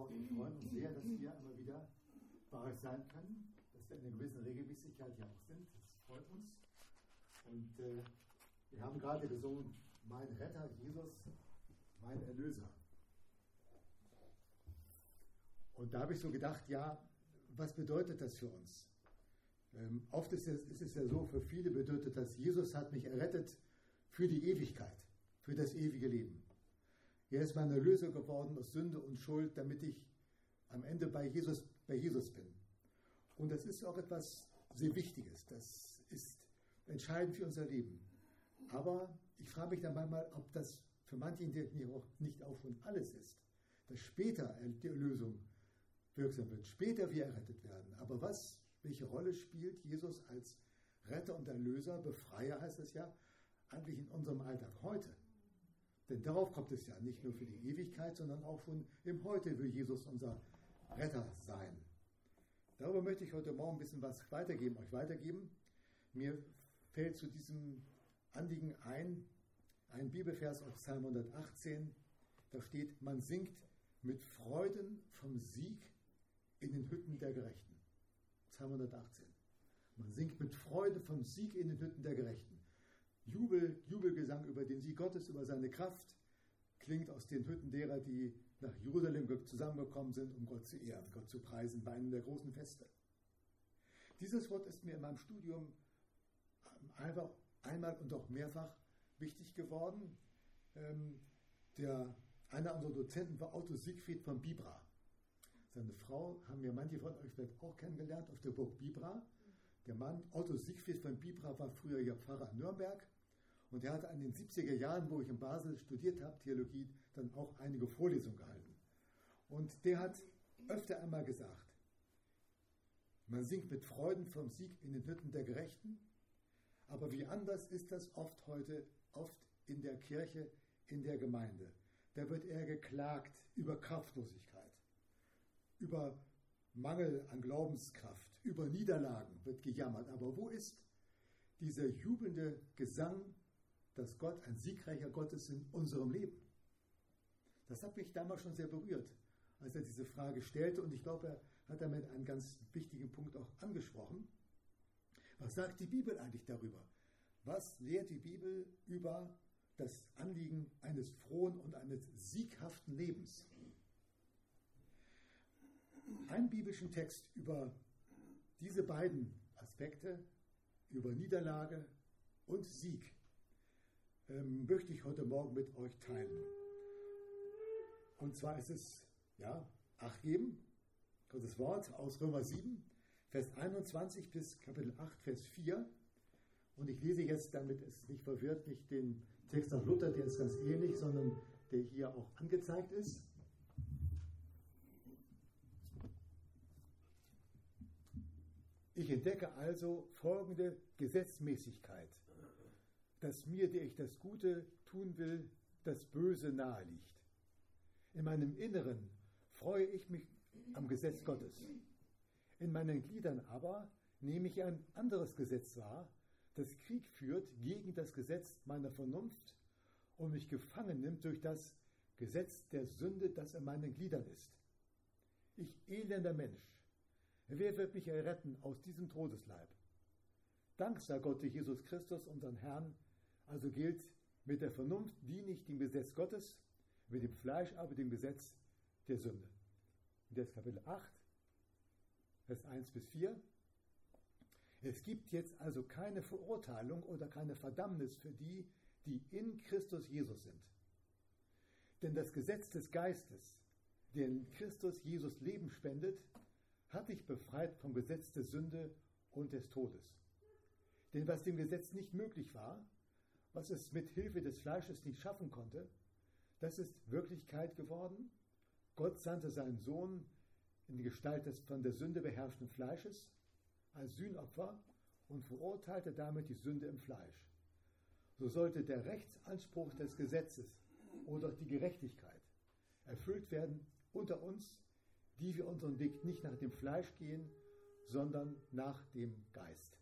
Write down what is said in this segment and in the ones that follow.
Frau und ich freuen uns sehr, dass wir immer wieder bei euch sein können, dass wir in einer gewissen Regelmäßigkeit hier auch sind. Das freut uns. Und wir haben gerade gesungen, mein Retter, Jesus, mein Erlöser. Und da habe ich so gedacht, ja, was bedeutet das für uns? Oft ist es ja so, für viele bedeutet das, Jesus hat mich errettet für die Ewigkeit, für das ewige Leben. Er ist mein Erlöser geworden aus Sünde und Schuld, damit ich am Ende bei Jesus bin. Und das ist auch etwas sehr Wichtiges. Das ist entscheidend für unser Leben. Aber ich frage mich dann manchmal, ob das für manche nicht auch schon alles ist, dass später die Erlösung wirksam wird, später wir errettet werden. Aber welche Rolle spielt Jesus als Retter und Erlöser, Befreier heißt es ja, eigentlich in unserem Alltag heute? Denn darauf kommt es ja, nicht nur für die Ewigkeit, sondern auch schon im Heute will Jesus unser Retter sein. Darüber möchte ich heute Morgen ein bisschen was euch weitergeben. Mir fällt zu diesem Anliegen ein Bibelvers aus Psalm 118. Da steht, man singt mit Freuden vom Sieg in den Hütten der Gerechten. Psalm 118. Man singt mit Freude vom Sieg in den Hütten der Gerechten. Jubelgesang über den Sieg Gottes, über seine Kraft, klingt aus den Hütten derer, die nach Jerusalem zusammengekommen sind, um Gott zu ehren, Gott zu preisen, bei einem der großen Feste. Dieses Wort ist mir in meinem Studium einfach einmal und auch mehrfach wichtig geworden. Einer unserer Dozenten war Otto Siegfried von Bibra. Seine Frau haben ja manche von euch vielleicht auch kennengelernt auf der Burg Bibra. Der Mann Otto Siegfried von Bibra war früher ja Pfarrer in Nürnberg und er hatte in den 70er Jahren, wo ich in Basel studiert habe, Theologie, dann auch einige Vorlesungen gehalten. Und der hat öfter einmal gesagt, man singt mit Freuden vom Sieg in den Hütten der Gerechten, aber wie anders ist das oft in der Kirche, in der Gemeinde. Da wird eher geklagt über Kraftlosigkeit, über Mangel an Glaubenskraft, über Niederlagen wird gejammert. Aber wo ist dieser jubelnde Gesang, dass Gott ein siegreicher Gott ist in unserem Leben? Das hat mich damals schon sehr berührt, als er diese Frage stellte. Und ich glaube, er hat damit einen ganz wichtigen Punkt auch angesprochen. Was sagt die Bibel eigentlich darüber? Was lehrt die Bibel über das Anliegen eines frohen und eines sieghaften Lebens? Einen biblischen Text über diese beiden Aspekte, über Niederlage und Sieg, möchte ich heute Morgen mit euch teilen. Und zwar ist es, Acht geben, Gottes Wort aus Römer 7, Vers 21 bis Kapitel 8, Vers 4. Und ich lese jetzt, damit es nicht verwirrt, nicht den Text nach Luther, der ist ganz ähnlich, sondern der hier auch angezeigt ist. Ich entdecke also folgende Gesetzmäßigkeit, dass mir, der ich das Gute tun will, das Böse nahe liegt. In meinem Inneren freue ich mich am Gesetz Gottes. In meinen Gliedern aber nehme ich ein anderes Gesetz wahr, das Krieg führt gegen das Gesetz meiner Vernunft und mich gefangen nimmt durch das Gesetz der Sünde, das in meinen Gliedern ist. Ich elender Mensch, wer wird mich erretten aus diesem Todesleib? Dank sei Gott durch Jesus Christus, unseren Herrn. Also gilt, mit der Vernunft diene ich dem Gesetz Gottes, mit dem Fleisch aber dem Gesetz der Sünde. Und jetzt Kapitel 8, Vers 1 bis 4. Es gibt jetzt also keine Verurteilung oder keine Verdammnis für die, die in Christus Jesus sind. Denn das Gesetz des Geistes, der in Christus Jesus Leben spendet, hat dich befreit vom Gesetz der Sünde und des Todes. Denn was dem Gesetz nicht möglich war, was es mit Hilfe des Fleisches nicht schaffen konnte, das ist Wirklichkeit geworden. Gott sandte seinen Sohn in die Gestalt des von der Sünde beherrschten Fleisches als Sühnopfer und verurteilte damit die Sünde im Fleisch. So sollte der Rechtsanspruch des Gesetzes oder die Gerechtigkeit erfüllt werden unter uns, die wir unseren Weg nicht nach dem Fleisch gehen, sondern nach dem Geist.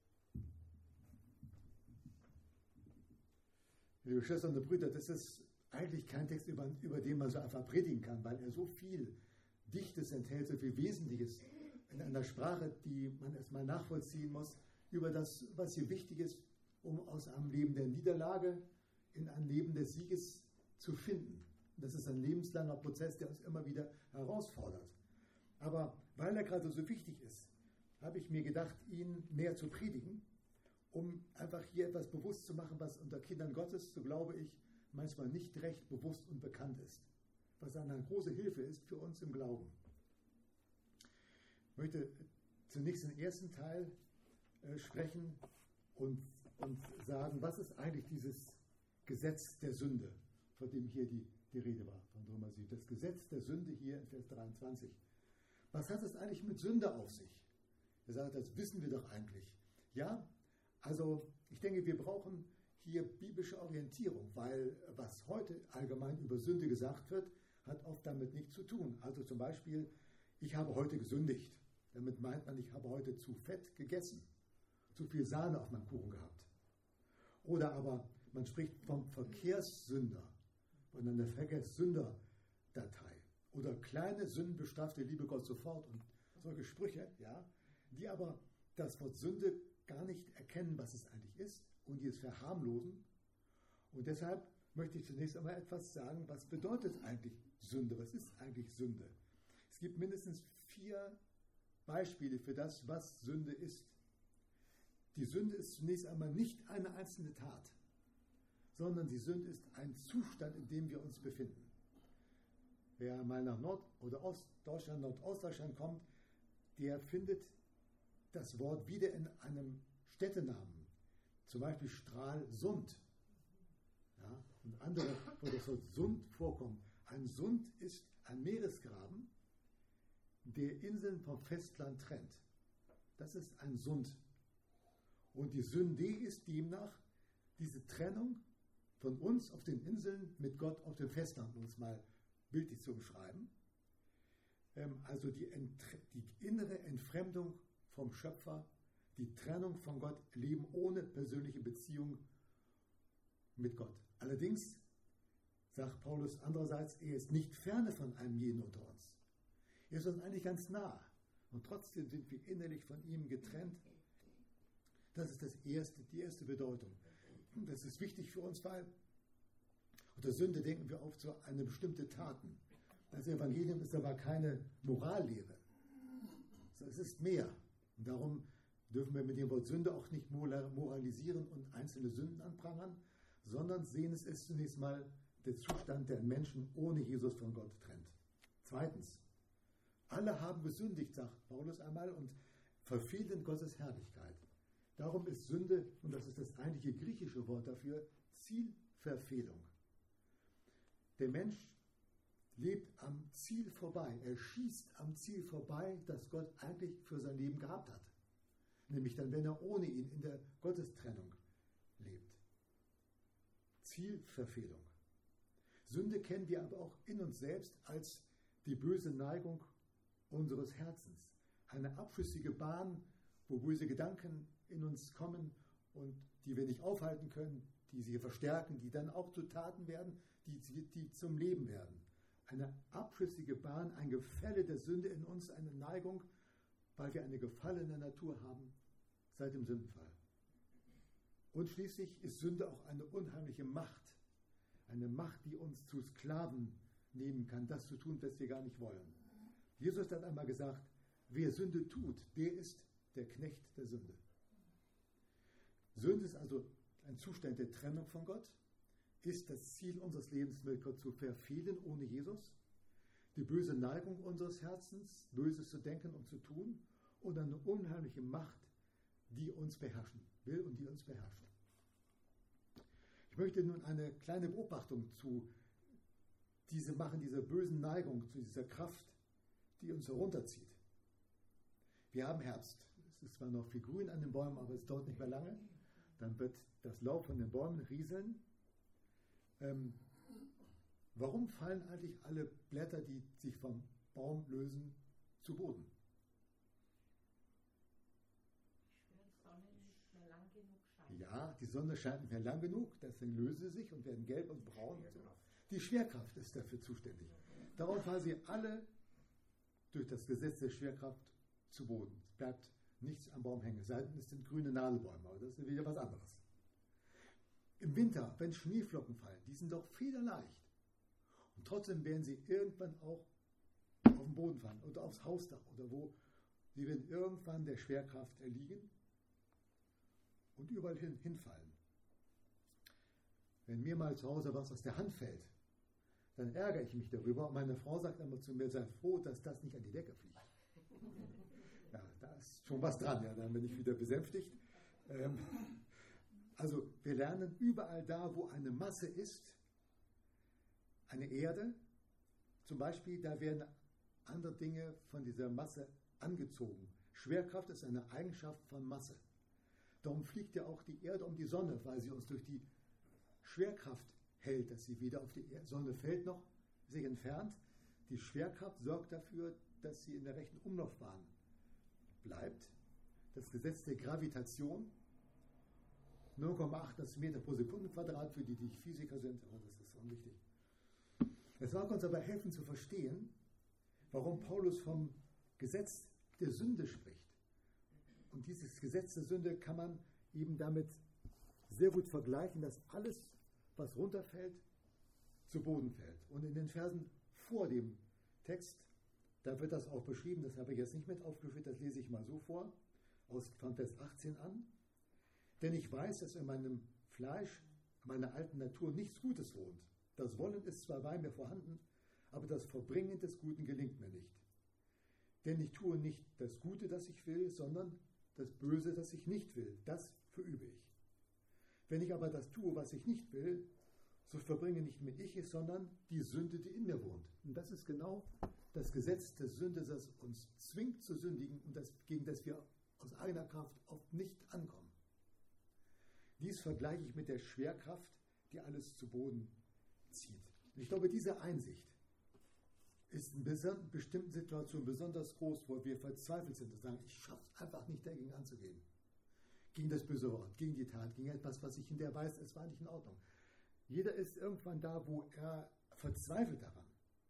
Liebe Schwestern und Brüder, das ist eigentlich kein Text, über den man so einfach predigen kann, weil er so viel Dichtes enthält, so viel Wesentliches in einer Sprache, die man erstmal nachvollziehen muss, über das, was hier wichtig ist, um aus einem Leben der Niederlage in ein Leben des Sieges zu finden. Das ist ein lebenslanger Prozess, der uns immer wieder herausfordert. Aber weil er gerade so wichtig ist, habe ich mir gedacht, ihn näher zu predigen, um einfach hier etwas bewusst zu machen, was unter Kindern Gottes, so glaube ich, manchmal nicht recht bewusst und bekannt ist, was eine große Hilfe ist für uns im Glauben. Ich möchte zunächst den ersten Teil sprechen und sagen, was ist eigentlich dieses Gesetz der Sünde, von dem hier die Rede war, von Römer 7. Das Gesetz der Sünde hier in Vers 23. Was hat es eigentlich mit Sünde auf sich? Er sagt, das wissen wir doch eigentlich. Ja, also ich denke, wir brauchen hier biblische Orientierung, weil was heute allgemein über Sünde gesagt wird, hat oft damit nichts zu tun. Also zum Beispiel, ich habe heute gesündigt. Damit meint man, ich habe heute zu fett gegessen, zu viel Sahne auf meinem Kuchen gehabt. Oder aber man spricht vom Verkehrssünder, von einer Verkehrssünder-Datei. Oder kleine Sünden bestraft der liebe Gott sofort und solche Sprüche, ja, die aber das Wort Sünde gar nicht erkennen, was es eigentlich ist und die es verharmlosen. Und deshalb möchte ich zunächst einmal etwas sagen, was bedeutet eigentlich Sünde? Was ist eigentlich Sünde? Es gibt mindestens 4 Beispiele für das, was Sünde ist. Die Sünde ist zunächst einmal nicht eine einzelne Tat, sondern die Sünde ist ein Zustand, in dem wir uns befinden. Wer mal nach Nord- oder Ostdeutschland, Nordostdeutschland kommt, der findet das Wort wieder in einem Städtenamen, zum Beispiel Stralsund. Ja, und andere, wo das Wort Sund vorkommt. Ein Sund ist ein Meeresgraben, der Inseln vom Festland trennt. Das ist ein Sund. Und die Sünde ist demnach diese Trennung von uns auf den Inseln mit Gott auf dem Festland, um es mal bildlich zu beschreiben. Also die innere Entfremdung vom Schöpfer, die Trennung von Gott, Leben ohne persönliche Beziehung mit Gott. Allerdings sagt Paulus andererseits, er ist nicht ferne von einem jeden unter uns. Er ist uns eigentlich ganz nah. Und trotzdem sind wir innerlich von ihm getrennt. Das ist die erste Bedeutung. Das ist wichtig für uns, weil unter Sünde denken wir oft so an bestimmte Taten. Das Evangelium ist aber keine Morallehre. Es ist mehr. Und darum dürfen wir mit dem Wort Sünde auch nicht moralisieren und einzelne Sünden anprangern, sondern sehen es ist zunächst mal der Zustand, der Menschen ohne Jesus von Gott trennt. Zweitens, alle haben gesündigt, sagt Paulus einmal, und verfehlen Gottes Herrlichkeit. Darum ist Sünde, und das ist das eigentliche griechische Wort dafür, Zielverfehlung. Der Mensch lebt am Ziel vorbei. Er schießt am Ziel vorbei, das Gott eigentlich für sein Leben gehabt hat. Nämlich dann, wenn er ohne ihn in der Gottestrennung lebt. Zielverfehlung. Sünde kennen wir aber auch in uns selbst als die böse Neigung unseres Herzens. Eine abschüssige Bahn, wo böse Gedanken in uns kommen und die wir nicht aufhalten können, die sie verstärken, die dann auch zu Taten werden, die zum Leben werden. Eine abschüssige Bahn, ein Gefälle der Sünde in uns, eine Neigung, weil wir eine gefallene Natur haben seit dem Sündenfall. Und schließlich ist Sünde auch eine unheimliche Macht. Eine Macht, die uns zu Sklaven nehmen kann, das zu tun, was wir gar nicht wollen. Jesus hat einmal gesagt, wer Sünde tut, der ist der Knecht der Sünde. Sünde ist also ein Zustand der Trennung von Gott, ist das Ziel unseres Lebens, mit Gott zu verfehlen ohne Jesus, die böse Neigung unseres Herzens, Böses zu denken und zu tun, und eine unheimliche Macht, die uns beherrschen will und die uns beherrscht. Ich möchte nun eine kleine Beobachtung zu dieser bösen Neigung, zu dieser Kraft, die uns herunterzieht. Wir haben Herbst. Es ist zwar noch viel grün an den Bäumen, aber es dauert nicht mehr lange. Dann wird das Laub von den Bäumen rieseln. Warum fallen eigentlich alle Blätter, die sich vom Baum lösen, zu Boden? Ja, die Sonne scheint nicht mehr lang genug, deswegen lösen sie sich und werden gelb und braun. Und so. Die Schwerkraft ist dafür zuständig. Darum fallen sie alle durch das Gesetz der Schwerkraft zu Boden. Es bleibt nichts am Baum hängen, es sei denn, es sind grüne Nadelbäume, aber das ist wieder was anderes. Im Winter, wenn Schneeflocken fallen, die sind doch federleicht. Und trotzdem werden sie irgendwann auch auf den Boden fallen oder aufs Hausdach oder wo. Sie werden irgendwann der Schwerkraft erliegen und überall hinfallen. Wenn mir mal zu Hause was aus der Hand fällt, dann ärgere ich mich darüber und meine Frau sagt immer zu mir, sei froh, dass das nicht an die Decke fliegt. Ja, da ist schon was dran, ja, dann bin ich wieder besänftigt. Also wir lernen überall da, wo eine Masse ist, eine Erde, zum Beispiel, da werden andere Dinge von dieser Masse angezogen. Schwerkraft ist eine Eigenschaft von Masse. Darum fliegt ja auch die Erde um die Sonne, weil sie uns durch die Schwerkraft hält, dass sie wieder auf die Sonne fällt noch, sich entfernt. Die Schwerkraft sorgt dafür, dass sie in der rechten Umlaufbahn bleibt. Das Gesetz der Gravitation, 0,8 Meter pro Sekundenquadrat, für die nicht Physiker sind, aber das ist unwichtig. Es mag uns aber helfen zu verstehen, warum Paulus vom Gesetz der Sünde spricht. Und dieses Gesetz der Sünde kann man eben damit sehr gut vergleichen, dass alles, was runterfällt, zu Boden fällt. Und in den Versen vor dem Text, da wird das auch beschrieben, das habe ich jetzt nicht mit aufgeführt, das lese ich mal so vor, von Vers 18 an. Denn ich weiß, dass in meinem Fleisch, meiner alten Natur, nichts Gutes wohnt. Das Wollen ist zwar bei mir vorhanden, aber das Vollbringen des Guten gelingt mir nicht. Denn ich tue nicht das Gute, das ich will, sondern das Böse, das ich nicht will. Das verübe ich. Wenn ich aber das tue, was ich nicht will, so verbringe nicht mehr ich es, sondern die Sünde, die in mir wohnt. Und das ist genau das Gesetz der Sünde, das uns zwingt zu sündigen und gegen das wir aus eigener Kraft oft nicht ankommen. Dies vergleiche ich mit der Schwerkraft, die alles zu Boden zieht. Ich glaube, diese Einsicht ist in bestimmten Situationen besonders groß, wo wir verzweifelt sind und sagen, ich schaffe es einfach nicht, dagegen anzugehen. Gegen das böse Wort, gegen die Tat, gegen etwas, was ich hinterher weiß, es war nicht in Ordnung. Jeder ist irgendwann da, wo er verzweifelt daran.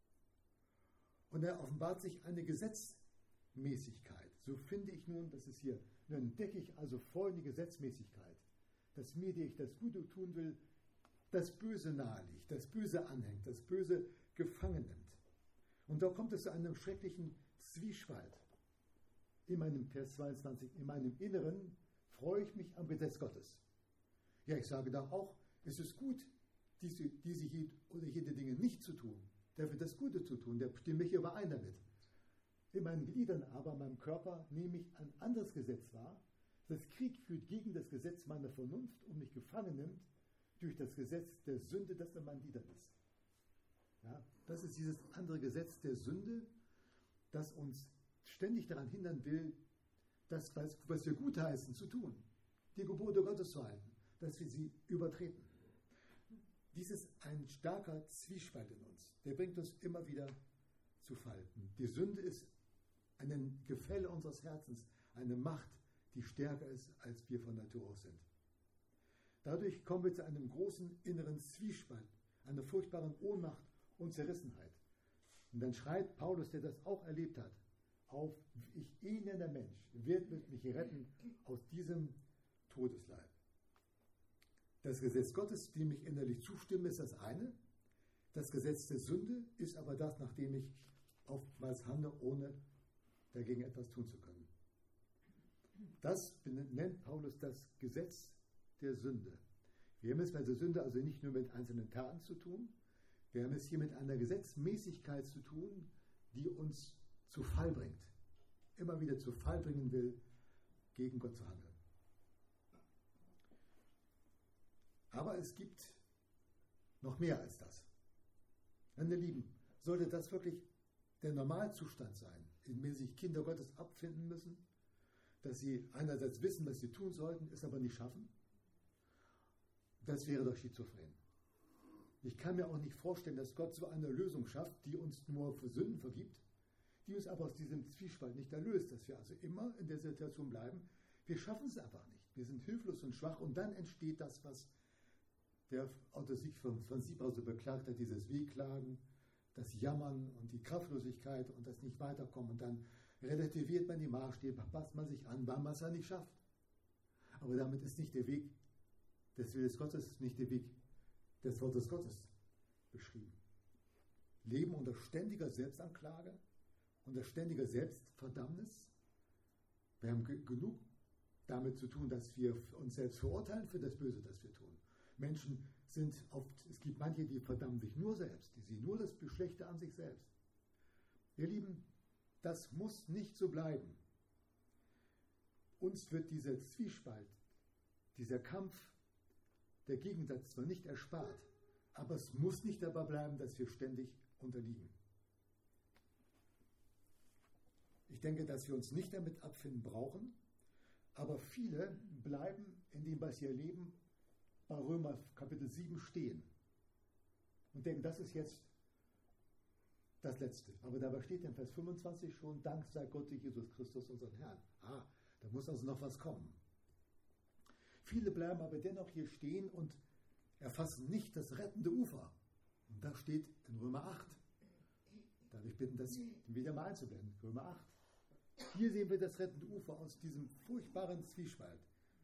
Und er offenbart sich eine Gesetzmäßigkeit. So finde ich nun, das ist hier, dann entdecke ich also folgende Gesetzmäßigkeit, dass mir, die ich das Gute tun will, das Böse nahe liegt, das Böse anhängt, das Böse gefangen nimmt. Und da kommt es zu einem schrecklichen Zwiespalt. In meinem Vers 22, in meinem Inneren freue ich mich am Gesetz Gottes. Ja, ich sage da auch, es ist gut, diese oder jede Dinge nicht zu tun, dafür das Gute zu tun, der stimme ich überein damit. In meinen Gliedern aber, in meinem Körper, nehme ich ein anderes Gesetz wahr, das Krieg führt gegen das Gesetz meiner Vernunft und mich gefangen nimmt durch das Gesetz der Sünde, das in meinen Gliedern ist. Ja, das ist dieses andere Gesetz der Sünde, das uns ständig daran hindern will, das, was wir gutheißen, zu tun, die Gebote Gottes zu halten, dass wir sie übertreten. Dies ist ein starker Zwiespalt in uns, der bringt uns immer wieder zu Fall. Die Sünde ist ein Gefälle unseres Herzens, eine Macht, die stärker ist, als wir von Natur aus sind. Dadurch kommen wir zu einem großen inneren Zwiespalt, einer furchtbaren Ohnmacht und Zerrissenheit. Und dann schreit Paulus, der das auch erlebt hat, auf, ich elender Mensch, wird mich retten aus diesem Todesleib. Das Gesetz Gottes, dem ich innerlich zustimme, ist das eine. Das Gesetz der Sünde ist aber das, nach dem ich oftmals handle, ohne dagegen etwas tun zu können. Das nennt Paulus das Gesetz der Sünde. Wir haben es bei der Sünde also nicht nur mit einzelnen Taten zu tun, wir haben es hier mit einer Gesetzmäßigkeit zu tun, die uns zu Fall bringt, immer wieder zu Fall bringen will, gegen Gott zu handeln. Aber es gibt noch mehr als das. Meine Lieben, sollte das wirklich der Normalzustand sein, in dem sich Kinder Gottes abfinden müssen, dass sie einerseits wissen, was sie tun sollten, es aber nicht schaffen? Das wäre doch schizophren. Ich kann mir auch nicht vorstellen, dass Gott so eine Lösung schafft, die uns nur für Sünden vergibt, die uns aber aus diesem Zwiespalt nicht erlöst, dass wir also immer in der Situation bleiben, wir schaffen es einfach nicht. Wir sind hilflos und schwach und dann entsteht das, was der unter sich von sich aus so beklagt hat, dieses Wehklagen, das Jammern und die Kraftlosigkeit und das nicht weiterkommen. Und dann relativiert man die Maßstäbe, passt man sich an, weil man es ja nicht schafft. Aber damit ist nicht der Weg des Willens Gottes, nicht der Weg des Wortes Gottes beschrieben. Leben unter ständiger Selbstanklage, unter ständiger Selbstverdammnis. Wir haben genug damit zu tun, dass wir uns selbst verurteilen für das Böse, das wir tun. Menschen sind oft, es gibt manche, die verdammen sich nur selbst, die sehen nur das Schlechte an sich selbst. Ihr Lieben, das muss nicht so bleiben. Uns wird dieser Zwiespalt, dieser Kampf, der Gegensatz zwar nicht erspart, aber es muss nicht dabei bleiben, dass wir ständig unterliegen. Ich denke, dass wir uns nicht damit abfinden brauchen, aber viele bleiben in dem, was sie erleben, bei Römer Kapitel 7 stehen und denken, das ist jetzt das Letzte. Aber dabei steht in Vers 25 schon, Dank sei Gott durch Jesus Christus, unseren Herrn. Da muss also noch was kommen. Viele bleiben aber dennoch hier stehen und erfassen nicht das rettende Ufer. Und das steht in Römer 8. Darf ich bitten, das wieder mal einzublenden. Römer 8. Hier sehen wir das rettende Ufer aus diesem furchtbaren Zwiespalt.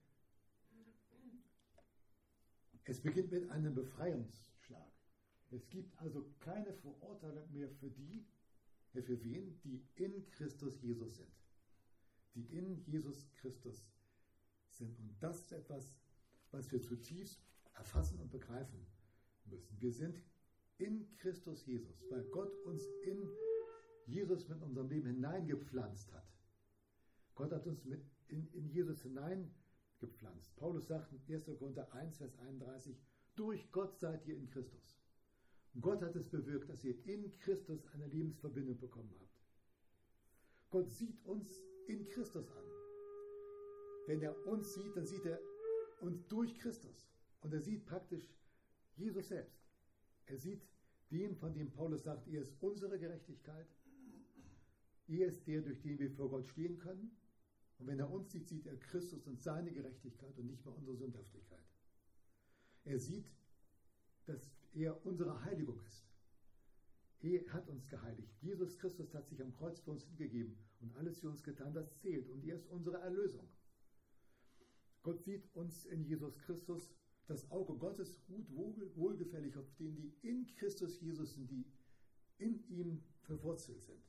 Es beginnt mit einem Befreiungsschlag. Es gibt also keine Verurteilung mehr für wen? Die in Christus Jesus sind. Die in Jesus Christus sind. Und das ist etwas, was wir zutiefst erfassen und begreifen müssen. Wir sind in Christus Jesus, weil Gott uns in Jesus mit unserem Leben hineingepflanzt hat. Gott hat uns in Jesus hineingepflanzt. Paulus sagt in 1. Korinther 1, Vers 31, durch Gott seid ihr in Christus. Und Gott hat es bewirkt, dass ihr in Christus eine Lebensverbindung bekommen habt. Gott sieht uns in Christus an. Wenn er uns sieht, dann sieht er uns durch Christus. Und er sieht praktisch Jesus selbst. Er sieht den, von dem Paulus sagt, er ist unsere Gerechtigkeit. Er ist der, durch den wir vor Gott stehen können. Und wenn er uns sieht, sieht er Christus und seine Gerechtigkeit und nicht mehr unsere Sündhaftigkeit. Er sieht, dass er unsere Heiligung ist. Er hat uns geheiligt. Jesus Christus hat sich am Kreuz für uns hingegeben und alles für uns getan, das zählt. Und er ist unsere Erlösung. Gott sieht uns in Jesus Christus. Das Auge Gottes ruht wohlgefällig auf denen, die in Christus Jesus sind, die in ihm verwurzelt sind.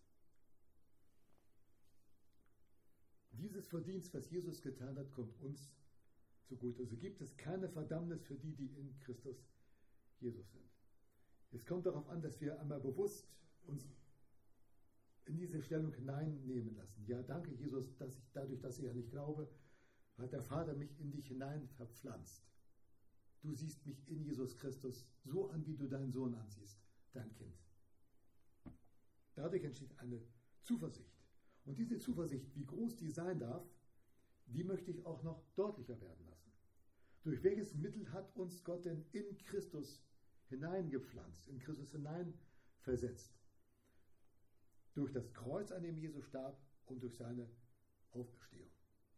Dieses Verdienst, was Jesus getan hat, kommt uns zugute. Also gibt es keine Verdammnis für die, die in Christus Jesus sind. Es kommt darauf an, dass wir einmal bewusst uns in diese Stellung hineinnehmen lassen. Ja, danke Jesus, dass ich dadurch, dass ich ja nicht glaube, hat der Vater mich in dich hinein verpflanzt. Du siehst mich in Jesus Christus so an, wie du deinen Sohn ansiehst, dein Kind. Dadurch entsteht eine Zuversicht. Und diese Zuversicht, wie groß die sein darf, die möchte ich auch noch deutlicher werden lassen. Durch welches Mittel hat uns Gott denn in Christus hineingepflanzt, in Christus hineinversetzt? Durch das Kreuz, an dem Jesus starb und durch seine Auferstehung.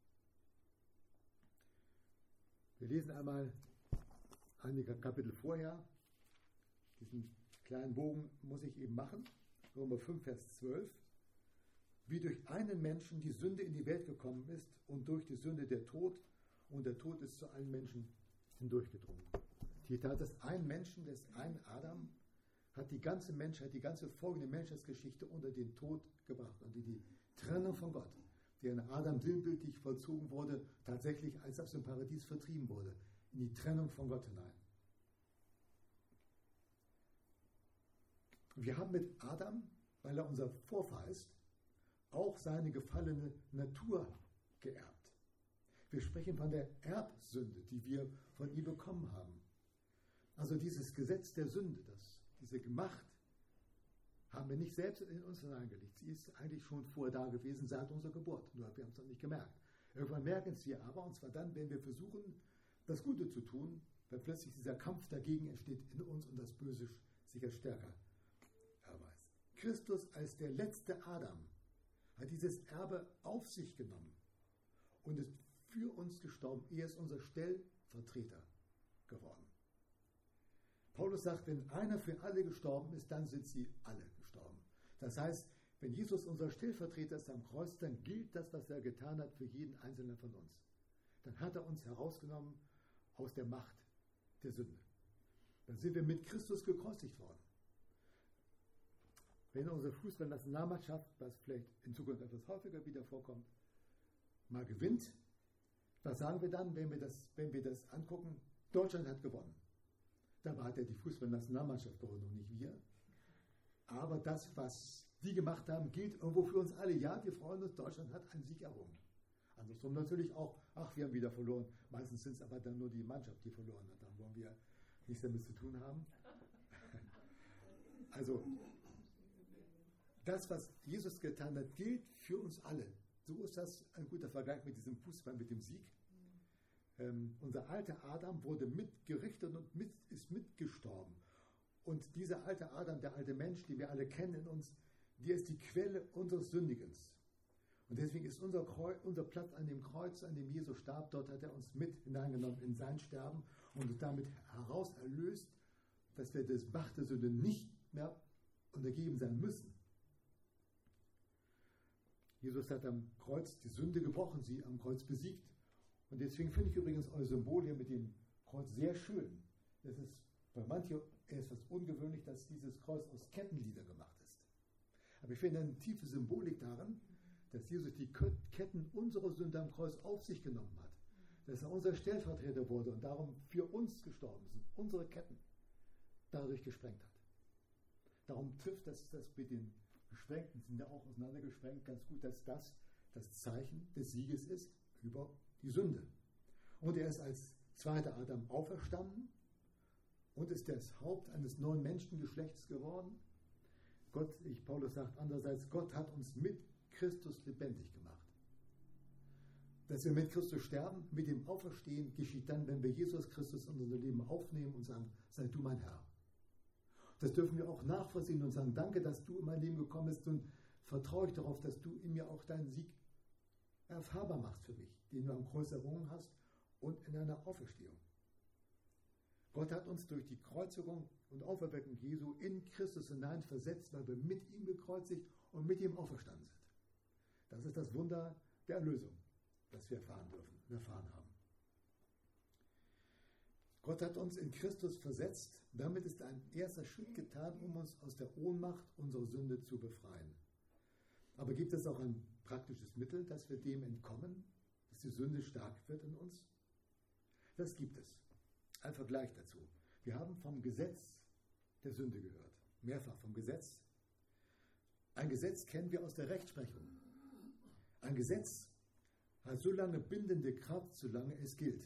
Wir lesen einmal einige Kapitel vorher. Diesen kleinen Bogen muss ich eben machen. Römer 5, Vers 12. Wie durch einen Menschen die Sünde in die Welt gekommen ist und durch die Sünde der Tod und der Tod ist zu allen Menschen hindurchgedrungen. Die Tat des einen Menschen, des einen Adam, hat die ganze Menschheit, die ganze folgende Menschheitsgeschichte unter den Tod gebracht, unter die Trennung von Gott, die an Adam sinnbildlich vollzogen wurde, tatsächlich als er aus dem Paradies vertrieben wurde, in die Trennung von Gott hinein. Wir haben mit Adam, weil er unser Vorfahr ist, auch seine gefallene Natur geerbt. Wir sprechen von der Erbsünde, die wir von ihm bekommen haben. Also dieses Gesetz der Sünde, diese Macht, haben wir nicht selbst in uns hineingelegt. Sie ist eigentlich schon vorher da gewesen, seit unserer Geburt. Nur wir haben es noch nicht gemerkt. Irgendwann merken es wir aber, und zwar dann, wenn wir versuchen, das Gute zu tun, weil plötzlich dieser Kampf dagegen entsteht in uns und das Böse sich als stärker erweist. Christus als der letzte Adam hat dieses Erbe auf sich genommen und ist für uns gestorben. Er ist unser Stellvertreter geworden. Paulus sagt, wenn einer für alle gestorben ist, dann sind sie alle gestorben. Das heißt, wenn Jesus unser Stellvertreter ist am Kreuz, dann gilt das, was er getan hat, für jeden Einzelnen von uns. Dann hat er uns herausgenommen aus der Macht der Sünde. Dann sind wir mit Christus gekreuzigt worden. Wenn unsere Fußballnationalmannschaft, was vielleicht in Zukunft etwas häufiger wieder vorkommt, mal gewinnt, was sagen wir dann, wenn wir das angucken? Deutschland hat gewonnen. Dabei hat ja die Fußballnationalmannschaft gewonnen und nicht wir. Aber das, was die gemacht haben, gilt irgendwo für uns alle. Ja, wir freuen uns, Deutschland hat einen Sieg errungen. Andersrum natürlich auch, ach, wir haben wieder verloren. Meistens sind es aber dann nur die Mannschaft, die verloren hat. Dann wollen wir nichts damit zu tun haben. Also, das, was Jesus getan hat, gilt für uns alle. So ist das ein guter Vergleich mit diesem Fußball, mit dem Sieg. Unser alter Adam wurde mitgerichtet und ist mitgestorben. Und dieser alte Adam, der alte Mensch, den wir alle kennen in uns, der ist die Quelle unseres Sündigens. Und deswegen ist unser Platz an dem Kreuz, an dem Jesus starb, dort hat er uns mit hineingenommen in sein Sterben und uns damit heraus erlöst, dass wir das Macht der Sünde nicht mehr untergeben sein müssen. Jesus hat am Kreuz die Sünde gebrochen, sie am Kreuz besiegt. Und deswegen finde ich übrigens euer Symbol hier mit dem Kreuz sehr schön. Es ist bei manchen etwas ungewöhnlich, dass dieses Kreuz aus Kettengliedern gemacht ist. Aber ich finde eine tiefe Symbolik darin, dass Jesus die Ketten unserer Sünde am Kreuz auf sich genommen hat. Dass er unser Stellvertreter wurde und darum für uns gestorben ist, unsere Ketten dadurch gesprengt hat. Darum trifft das mit den Gesprengten, sind ja auch auseinandergesprengt, ganz gut, dass das das Zeichen des Sieges ist über die Sünde. Und er ist als zweiter Adam auferstanden und ist das Haupt eines neuen Menschengeschlechts geworden. Paulus sagt andererseits, Gott hat uns mit Christus lebendig gemacht. Dass wir mit Christus sterben, mit dem Auferstehen, geschieht dann, wenn wir Jesus Christus in unser Leben aufnehmen und sagen, sei du mein Herr. Das dürfen wir auch nachvollziehen und sagen, danke, dass du in mein Leben gekommen bist und vertraue ich darauf, dass du in mir auch deinen Sieg erfahrbar machst für mich, den du am Kreuz errungen hast und in deiner Auferstehung. Gott hat uns durch die Kreuzigung und Auferweckung Jesu in Christus hinein versetzt, weil wir mit ihm gekreuzigt und mit ihm auferstanden sind. Das ist das Wunder der Erlösung, das wir erfahren haben. Gott hat uns in Christus versetzt, damit ist ein erster Schritt getan, um uns aus der Ohnmacht unserer Sünde zu befreien. Aber gibt es auch ein praktisches Mittel, dass wir dem entkommen, dass die Sünde stark wird in uns? Das gibt es. Ein Vergleich dazu. Wir haben vom Gesetz der Sünde gehört. Mehrfach vom Gesetz. Ein Gesetz kennen wir aus der Rechtsprechung. Ein Gesetz hat so lange bindende Kraft, solange es gilt.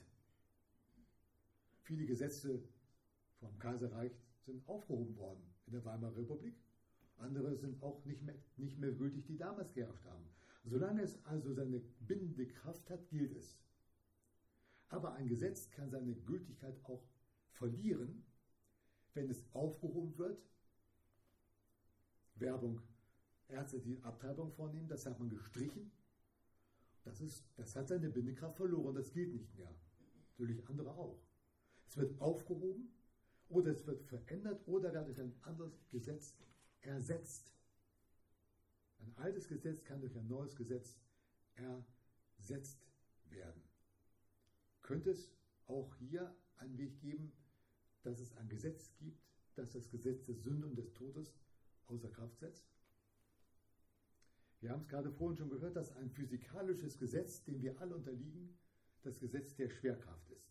Viele Gesetze vom Kaiserreich sind aufgehoben worden in der Weimarer Republik. Andere sind auch nicht mehr gültig, die damals geherrscht haben. Solange es also seine bindende Kraft hat, gilt es. Aber ein Gesetz kann seine Gültigkeit auch verlieren, wenn es aufgehoben wird. Werbung, Ärzte, die Abtreibung vornehmen, das hat man gestrichen. Das hat seine Bindekraft verloren, das gilt nicht mehr. Natürlich andere auch. Es wird aufgehoben oder es wird verändert oder wird durch ein anderes Gesetz ersetzt. Ein altes Gesetz kann durch ein neues Gesetz ersetzt werden. Könnte es auch hier einen Weg geben, dass es ein Gesetz gibt, das das Gesetz der Sünde und des Todes außer Kraft setzt? Wir haben es gerade vorhin schon gehört, dass ein physikalisches Gesetz, dem wir alle unterliegen, das Gesetz der Schwerkraft ist.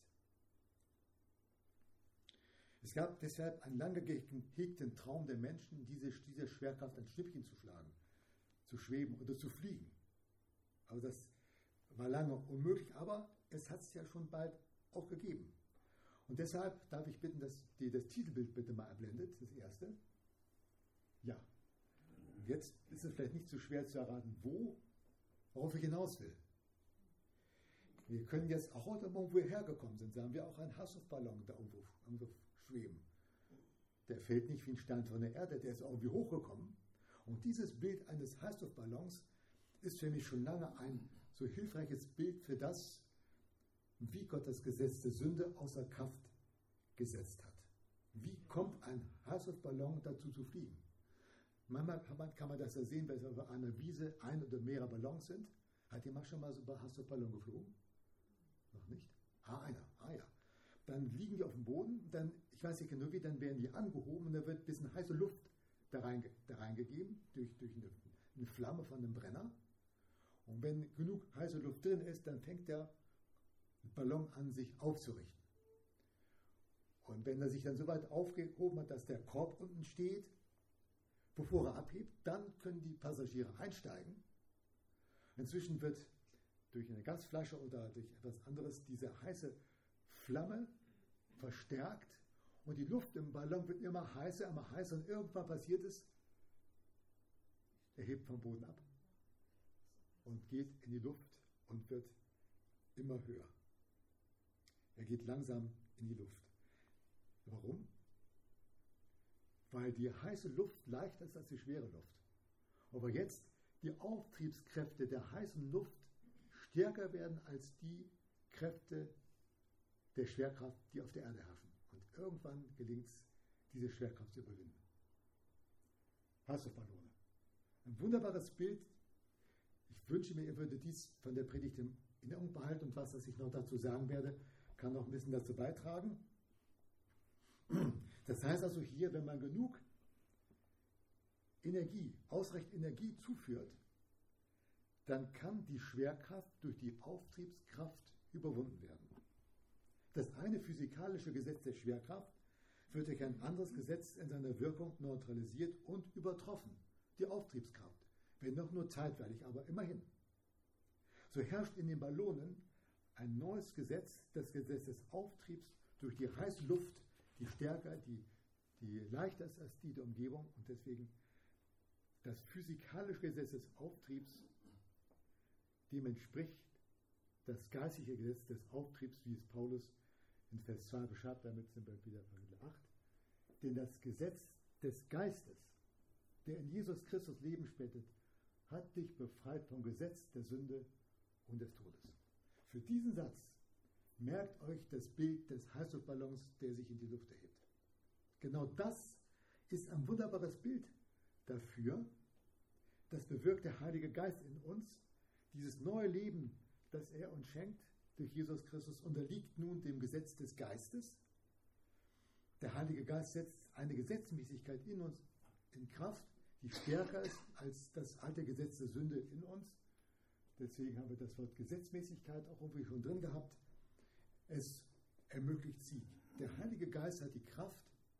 Es gab deshalb einen lange gehegten Traum der Menschen, dieser Schwerkraft ein Schnippchen zu schlagen, zu schweben oder zu fliegen. Aber das war lange unmöglich, aber es hat es ja schon bald auch gegeben. Und deshalb darf ich bitten, dass ihr das Titelbild bitte mal erblendet, das erste. Ja. Jetzt ist es vielleicht nicht so schwer zu erraten, worauf ich hinaus will. Wir können jetzt auch heute, wo wir hergekommen sind, sagen wir auch einen Hasselballon da irgendwo schweben. Der fällt nicht wie ein Stein von der Erde, der ist irgendwie hochgekommen. Und dieses Bild eines Heißluftballons ist für mich schon lange ein so hilfreiches Bild für das, wie Gott das Gesetz der Sünde außer Kraft gesetzt hat. Wie kommt ein Heißluftballon dazu zu fliegen? Manchmal kann man das ja sehen, wenn auf einer Wiese ein oder mehrere Ballons sind. Hat jemand schon mal so einen Heißluftballon geflogen? Noch nicht? Ja. Dann liegen die auf dem Boden, dann, ich weiß nicht genau wie, dann werden die angehoben und da wird ein bisschen heiße Luft da reingegeben, durch eine Flamme von einem Brenner. Und wenn genug heiße Luft drin ist, dann fängt der Ballon an, sich aufzurichten. Und wenn er sich dann so weit aufgehoben hat, dass der Korb unten steht, bevor er abhebt, dann können die Passagiere einsteigen. Inzwischen wird durch eine Gasflasche oder durch etwas anderes diese heiße Flamme verstärkt und die Luft im Ballon wird immer heißer und irgendwann passiert es, er hebt vom Boden ab und geht in die Luft und wird immer höher. Er geht langsam in die Luft. Warum? Weil die heiße Luft leichter ist als die schwere Luft. Aber jetzt die Auftriebskräfte der heißen Luft stärker werden als die Kräfte der Schwerkraft, die auf der Erde herrschen. Und irgendwann gelingt es, diese Schwerkraft zu überwinden. Heißluftballone. Ein wunderbares Bild. Ich wünsche mir, ihr würdet dies von der Predigt in Erinnerung behalten und was ich noch dazu sagen werde, kann noch ein bisschen dazu beitragen. Das heißt also hier, wenn man genug ausreichend Energie zuführt, dann kann die Schwerkraft durch die Auftriebskraft überwunden werden. Das eine physikalische Gesetz der Schwerkraft wird durch ein anderes Gesetz in seiner Wirkung neutralisiert und übertroffen, die Auftriebskraft, wenn doch nur zeitweilig, aber immerhin. So herrscht in den Ballonen ein neues Gesetz, das Gesetz des Auftriebs durch die heiße Luft, die stärker, die leichter ist als die der Umgebung und deswegen das physikalische Gesetz des Auftriebs, dem entspricht das geistige Gesetz des Auftriebs, wie es Paulus in Vers 2 beschreibt, damit sind wir wieder Kapitel 8. Denn das Gesetz des Geistes, der in Jesus Christus Leben spendet, hat dich befreit vom Gesetz der Sünde und des Todes. Für diesen Satz merkt euch das Bild des Heißluftballons, der sich in die Luft erhebt. Genau das ist ein wunderbares Bild dafür, das bewirkt der Heilige Geist in uns, dieses neue Leben, das er uns schenkt durch Jesus Christus, unterliegt nun dem Gesetz des Geistes. Der Heilige Geist setzt eine Gesetzmäßigkeit in uns in Kraft, die stärker ist als das alte Gesetz der Sünde in uns. Deswegen haben wir das Wort Gesetzmäßigkeit auch irgendwie schon drin gehabt. Es ermöglicht Sieg. Der Heilige Geist hat die Kraft,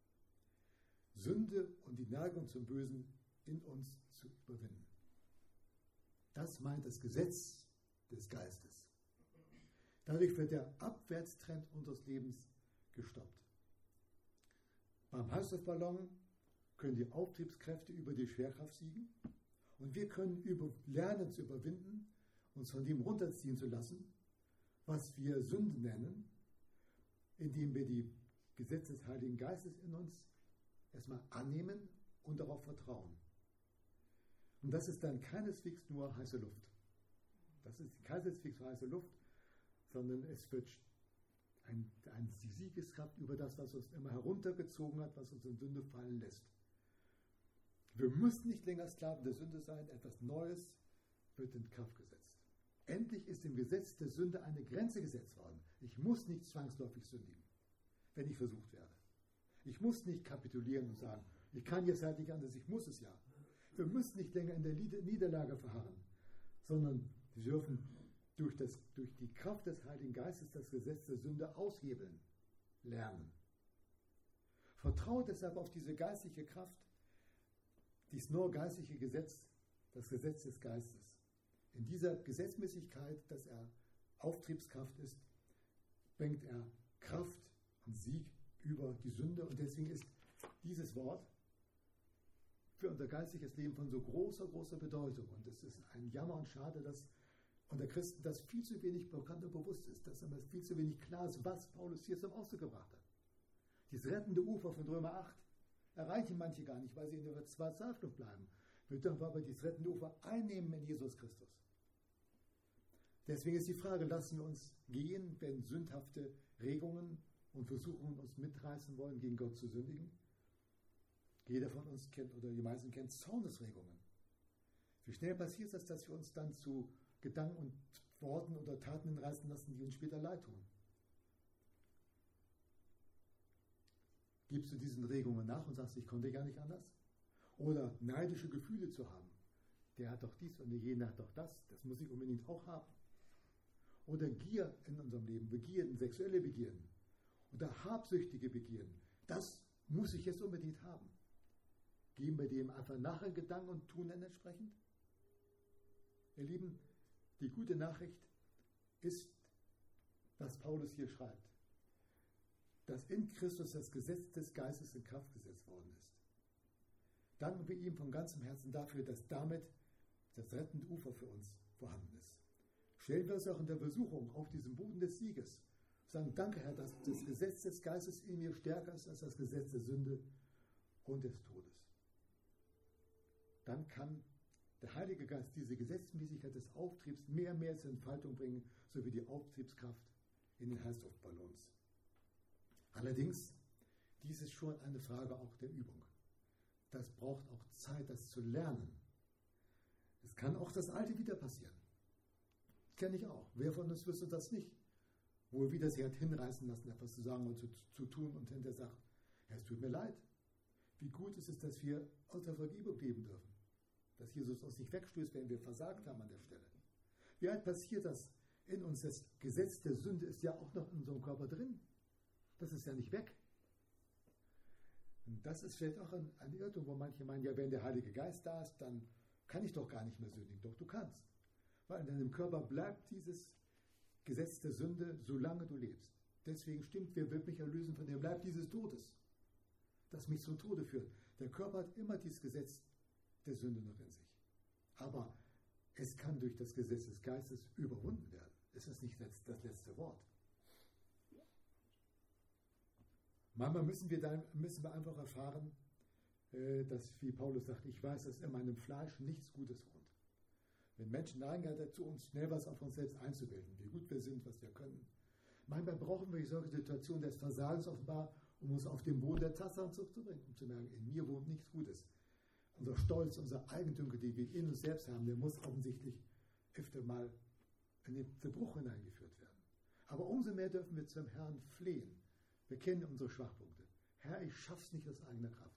Sünde und die Neigung zum Bösen in uns zu überwinden. Das meint das Gesetz des Geistes. Dadurch wird der Abwärtstrend unseres Lebens gestoppt. Beim Heißluftballon können die Auftriebskräfte über die Schwerkraft siegen und wir können lernen zu überwinden, uns von dem runterziehen zu lassen, was wir Sünde nennen, indem wir die Gesetze des Heiligen Geistes in uns erstmal annehmen und darauf vertrauen. Und das ist dann keineswegs nur heiße Luft. Das ist keineswegs nur heiße Luft, sondern es wird die Siegeskraft über das, was uns immer heruntergezogen hat, was uns in Sünde fallen lässt. Wir müssen nicht länger Sklaven der Sünde sein, etwas Neues wird in Kraft gesetzt. Endlich ist im Gesetz der Sünde eine Grenze gesetzt worden. Ich muss nicht zwangsläufig sündigen, wenn ich versucht werde. Ich muss nicht kapitulieren und sagen, ich kann jetzt halt nicht anders, ich muss es ja. Wir müssen nicht länger in der Niederlage verharren, sondern wir dürfen durch die Kraft des Heiligen Geistes das Gesetz der Sünde aushebeln, lernen. Vertraue deshalb auf diese geistliche Kraft, dieses nur geistliche Gesetz, das Gesetz des Geistes. In dieser Gesetzmäßigkeit, dass er Auftriebskraft ist, bringt er Kraft und Sieg über die Sünde. Und deswegen ist dieses Wort für unser geistliches Leben von so großer, großer Bedeutung. Und es ist ein Jammer und Schade, dass unter Christen das viel zu wenig bekannt und bewusst ist, dass immer viel zu wenig klar ist, was Paulus hier zum Ausdruck gebracht hat. Dieses rettende Ufer von Römer 8 erreichen manche gar nicht, weil sie in der Verzweiflung bleiben. Wir dürfen aber dieses rettende Ufer einnehmen in Jesus Christus. Deswegen ist die Frage, lassen wir uns gehen, wenn sündhafte Regungen und Versuchungen uns mitreißen wollen, gegen Gott zu sündigen. Jeder von uns kennt, oder die meisten kennen Zornesregungen. Wie schnell passiert es, dass wir uns dann zu Gedanken und Worten oder Taten hinreißen lassen, die uns später leid tun? Gibst du diesen Regungen nach und sagst, ich konnte gar nicht anders? Oder neidische Gefühle zu haben. Der hat doch dies und jener hat doch das. Das muss ich unbedingt auch haben. Oder Gier in unserem Leben, Begierden, sexuelle Begierden. Oder habsüchtige Begierden. Das muss ich jetzt unbedingt haben. Gehen wir dem einfach nach in Gedanken und tun dann entsprechend? Ihr Lieben, die gute Nachricht ist, was Paulus hier schreibt, dass in Christus das Gesetz des Geistes in Kraft gesetzt worden ist. Danken wir ihm von ganzem Herzen dafür, dass damit das rettende Ufer für uns vorhanden ist. Stellen wir uns auch in der Versuchung auf diesem Boden des Sieges. Sagen, danke Herr, dass das Gesetz des Geistes in mir stärker ist als das Gesetz der Sünde und des Todes. Dann kann der Heilige Geist diese Gesetzmäßigkeit des Auftriebs mehr und mehr zur Entfaltung bringen, sowie die Auftriebskraft in den Heißluftballons. Allerdings, dies ist schon eine Frage auch der Übung. Das braucht auch Zeit, das zu lernen. Es kann auch das Alte wieder passieren. Kenne ich auch. Wer von uns wüsste das nicht? Wo er wieder sich hat hinreißen lassen, etwas zu sagen und zu tun und hinterher sagt, ja, es tut mir leid. Wie gut ist es, dass wir aus der Vergebung leben dürfen. Dass Jesus uns nicht wegstößt, wenn wir versagt haben an der Stelle. Wie alt passiert das in uns? Das Gesetz der Sünde ist ja auch noch in unserem Körper drin. Das ist ja nicht weg. Und das ist vielleicht auch ein Irrtum, wo manche meinen, ja, wenn der Heilige Geist da ist, dann kann ich doch gar nicht mehr sündigen. Doch, du kannst. Weil in deinem Körper bleibt dieses Gesetz der Sünde, solange du lebst. Deswegen stimmt, wer wird mich erlösen von dem Leib dieses Todes, das mich zum Tode führt. Der Körper hat immer dieses Gesetz der Sünde noch in sich. Aber es kann durch das Gesetz des Geistes überwunden werden. Es ist nicht das letzte Wort. Manchmal müssen wir einfach erfahren, dass, wie Paulus sagt, ich weiß, dass in meinem Fleisch nichts Gutes wohnt. Wenn Menschen neigen dazu, uns schnell was auf uns selbst einzubilden, wie gut wir sind, was wir können. Manchmal brauchen wir solche Situationen des Versagens offenbar, um uns auf den Boden der Tatsachen zurückzubringen, um zu merken, in mir wohnt nichts Gutes. Unser Stolz, unsere Eigentümer, die wir in uns selbst haben, der muss offensichtlich öfter mal in den Zerbruch hineingeführt werden. Aber umso mehr dürfen wir zum Herrn flehen. Wir kennen unsere Schwachpunkte. Herr, ich schaff's nicht aus eigener Kraft.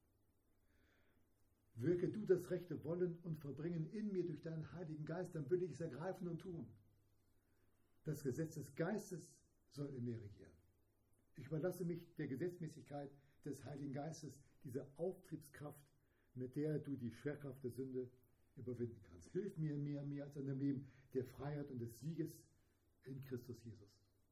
Wirke du das rechte Wollen und Verbringen in mir durch deinen Heiligen Geist, dann will ich es ergreifen und tun. Das Gesetz des Geistes soll in mir regieren. Ich überlasse mich der Gesetzmäßigkeit des Heiligen Geistes, dieser Auftriebskraft, mit der du die Schwerkraft der Sünde überwinden kannst. Hilf mir mehr als in dem Leben der Freiheit und des Sieges in Christus Jesus.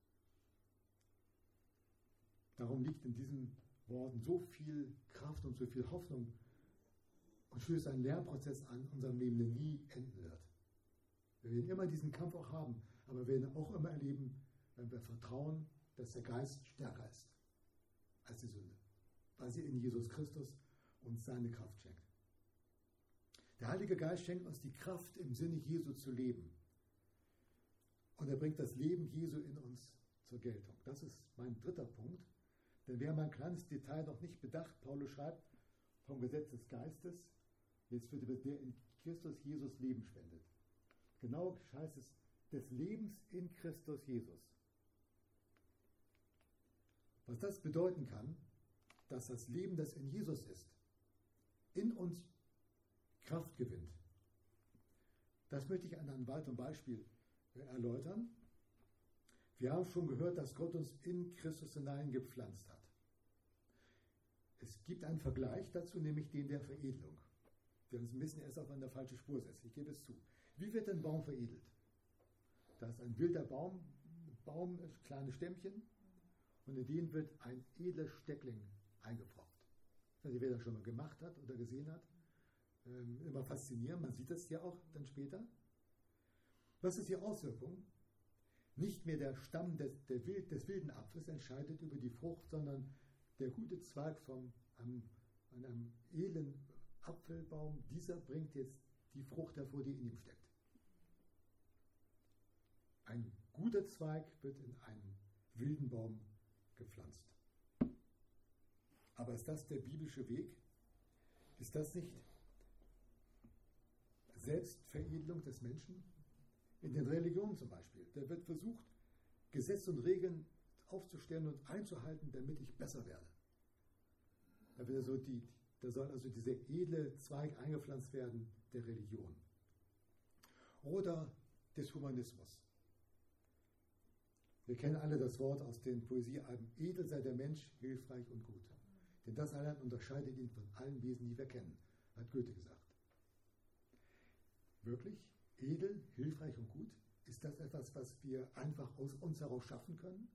Darum liegt in diesen Worten so viel Kraft und so viel Hoffnung und stößt einen Lernprozess an unserem Leben, der nie enden wird. Wir werden immer diesen Kampf auch haben, aber wir werden auch immer erleben, wenn wir vertrauen, dass der Geist stärker ist als die Sünde, weil sie in Jesus Christus uns seine Kraft schenkt. Der Heilige Geist schenkt uns die Kraft, im Sinne Jesu zu leben. Und er bringt das Leben Jesu in uns zur Geltung. Das ist mein dritter Punkt. Denn wir haben ein kleines Detail noch nicht bedacht. Paulus schreibt vom Gesetz des Geistes, jetzt wird der in Christus Jesus Leben spendet. Genau heißt es, des Lebens in Christus Jesus. Was das bedeuten kann, dass das Leben, das in Jesus ist, in uns Kraft gewinnt. Das möchte ich an einem weiteren Beispiel erläutern. Wir haben schon gehört, dass Gott uns in Christus hineingepflanzt hat. Es gibt einen Vergleich dazu, nämlich den der Veredelung, der uns ein bisschen erst auf eine falsche Spur setzt. Ich gebe es zu. Wie wird ein Baum veredelt? Da ist ein wilder Baum, kleine Stämmchen, und in denen wird ein edler Steckling eingepfropft. Also wer das schon mal gemacht hat oder gesehen hat, immer faszinierend, man sieht das ja auch dann später. Was ist die Auswirkung? Nicht mehr der Stamm des wilden Apfels entscheidet über die Frucht, sondern der gute Zweig von einem edlen Apfelbaum, dieser bringt jetzt die Frucht hervor, die in ihm steckt. Ein guter Zweig wird in einen wilden Baum gepflanzt. Aber ist das der biblische Weg? Ist das nicht Selbstveredelung des Menschen? In den Religionen zum Beispiel. Da wird versucht, Gesetze und Regeln aufzustellen und einzuhalten, damit ich besser werde. Da soll also dieser edle Zweig eingepflanzt werden der Religion. Oder des Humanismus. Wir kennen alle das Wort aus den Poesiealben: Edel sei der Mensch, hilfreich und gut. Denn das allein unterscheidet ihn von allen Wesen, die wir kennen, hat Goethe gesagt. Wirklich? Edel, hilfreich und gut? Ist das etwas, was wir einfach aus uns heraus schaffen können?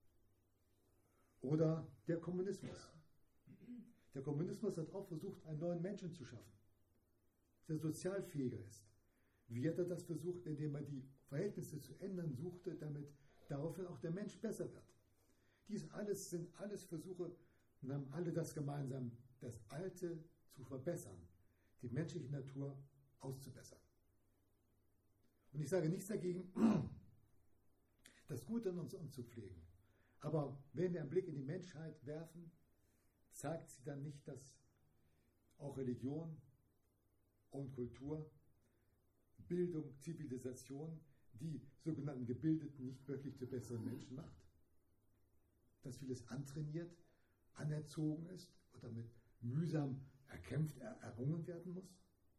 Oder der Kommunismus. Der Kommunismus hat auch versucht, einen neuen Menschen zu schaffen, der sozialfähiger ist. Wie hat er das versucht? Indem er die Verhältnisse zu ändern suchte, damit daraufhin auch der Mensch besser wird. Dies alles sind alles Versuche und haben alle das gemeinsam, das Alte zu verbessern, die menschliche Natur auszubessern. Und ich sage nichts dagegen, das Gute in uns umzupflegen. Aber wenn wir einen Blick in die Menschheit werfen, zeigt sie dann nicht, dass auch Religion und Kultur, Bildung, Zivilisation die sogenannten Gebildeten nicht wirklich zu besseren Menschen macht? Dass vieles antrainiert, anerzogen ist oder mit mühsam erkämpft, errungen werden muss?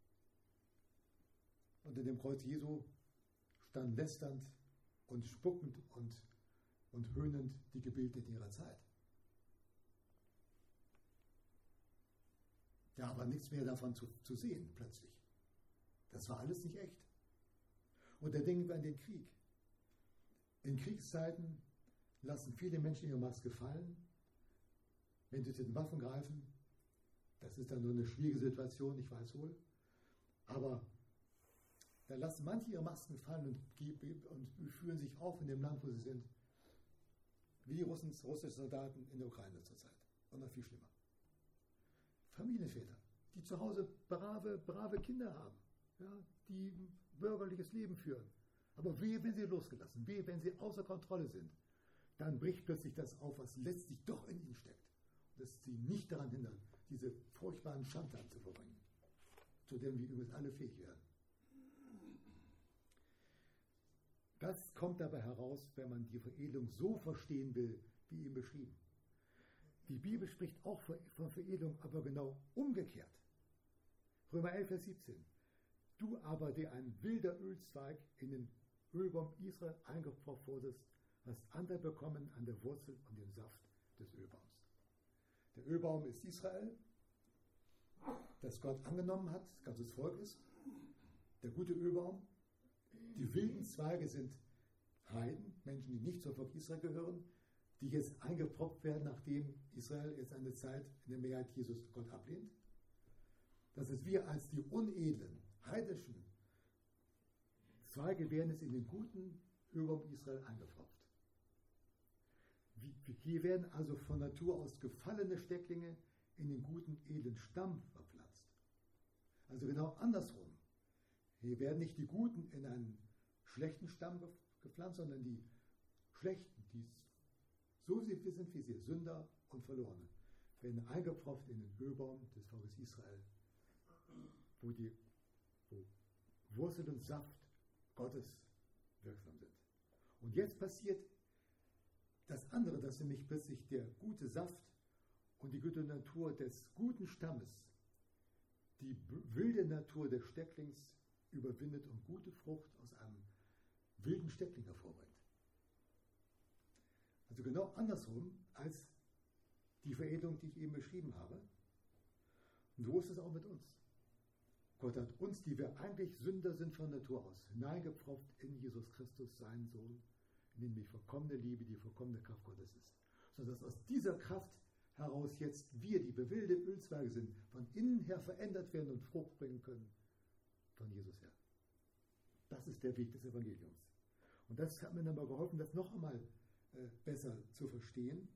Unter dem Kreuz Jesu stand lästernd und spuckend und höhnend die Gebildeten ihrer Zeit. Da war nichts mehr davon zu sehen, plötzlich. Das war alles nicht echt. Und da denken wir an den Krieg. In Kriegszeiten lassen viele Menschen ihre Maske fallen. Wenn sie zu den Waffen greifen, das ist dann nur eine schwierige Situation, ich weiß wohl. Aber da lassen manche ihre Masken fallen und führen sich auf in dem Land, wo sie sind, wie russische Soldaten in der Ukraine zurzeit. Und noch viel schlimmer. Familienväter, die zu Hause brave Kinder haben, ja, die ein bürgerliches Leben führen. Aber wehe, wenn sie losgelassen, wehe, wenn sie außer Kontrolle sind, dann bricht plötzlich das auf, was letztlich doch in ihnen steckt. Und das sie nicht daran hindern, diese furchtbaren Schandtaten zu verbringen, zu denen wir übrigens alle fähig werden. Das kommt dabei heraus, wenn man die Veredelung so verstehen will, wie eben beschrieben. Die Bibel spricht auch von Veredelung, aber genau umgekehrt. Römer 11, Vers 17. Du aber, der ein wilder Ölzweig in den Ölbaum Israel eingepfropft wurdest, hast Anteil bekommen an der Wurzel und dem Saft des Ölbaums. Der Ölbaum ist Israel, das Gott angenommen hat, das ganze Volk ist. Der gute Ölbaum. Die wilden Zweige sind Heiden, Menschen, die nicht zum Volk Israel gehören, die jetzt eingepropft werden, nachdem Israel jetzt eine Zeit in der Mehrheit Jesus Gott ablehnt. Das ist wir als die unedlen, heidnischen Zweige werden jetzt in den guten Ölbaum Israel eingepropft. Hier werden also von Natur aus gefallene Stecklinge in den guten, edlen Stamm verpflanzt. Also genau andersrum. Hier werden nicht die Guten in einen schlechten Stamm gepflanzt, sondern die Schlechten, die so sind wie sie, Sünder und Verlorene, werden eingepropft in den Ölbaum des Volkes Israel, wo Wurzel und Saft Gottes wirksam sind. Und jetzt passiert das andere, dass nämlich plötzlich der gute Saft und die gute Natur des guten Stammes die wilde Natur des Stecklings überwindet und gute Frucht aus einem wilden Steckling hervorbringt. Also genau andersrum als die Veredelung, die ich eben beschrieben habe. Und so ist es auch mit uns. Gott hat uns, die wir eigentlich Sünder sind von Natur aus, hineingepfropft in Jesus Christus, seinen Sohn, in dem die vollkommene Liebe, die vollkommene Kraft Gottes ist. Sodass aus dieser Kraft heraus jetzt wir, die bewilde Ölzweige sind, von innen her verändert werden und Frucht bringen können von Jesus her. Das ist der Weg des Evangeliums. Und das hat mir dann mal geholfen, das noch einmal besser zu verstehen.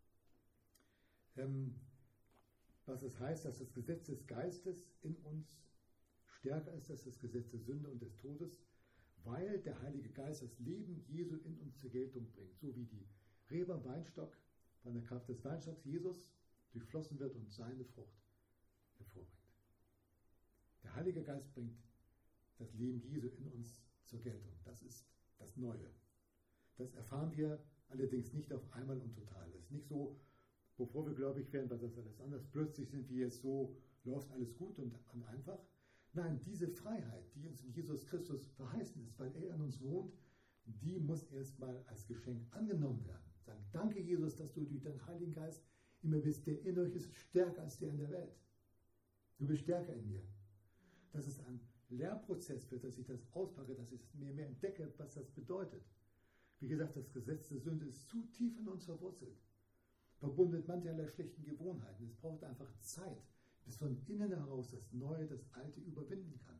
Was es heißt, dass das Gesetz des Geistes in uns stärker ist als das Gesetz der Sünde und des Todes, weil der Heilige Geist das Leben Jesu in uns zur Geltung bringt. So wie die Rebe am Weinstock von der Kraft des Weinstocks Jesus durchflossen wird und seine Frucht hervorbringt. Der Heilige Geist bringt das Leben Jesu in uns zur Geltung. Das ist das Neue. Das erfahren wir allerdings nicht auf einmal und total. Es ist nicht so, bevor wir gläubig werden, war das alles anders. Plötzlich sind wir jetzt so, läuft alles gut und einfach. Nein, diese Freiheit, die uns in Jesus Christus verheißen ist, weil er in uns wohnt, die muss erstmal als Geschenk angenommen werden. Sagen, danke Jesus, dass du durch deinen Heiligen Geist immer bist, der in euch ist stärker als der in der Welt. Du bist stärker in mir. Dass es ein Lernprozess wird, dass ich das auspacke, dass ich mir mehr entdecke, was das bedeutet. Wie gesagt, das Gesetz der Sünde ist zu tief in uns verwurzelt, verbunden mit mancherlei schlechten Gewohnheiten. Es braucht einfach Zeit, bis von innen heraus das Neue, das Alte überwinden kann.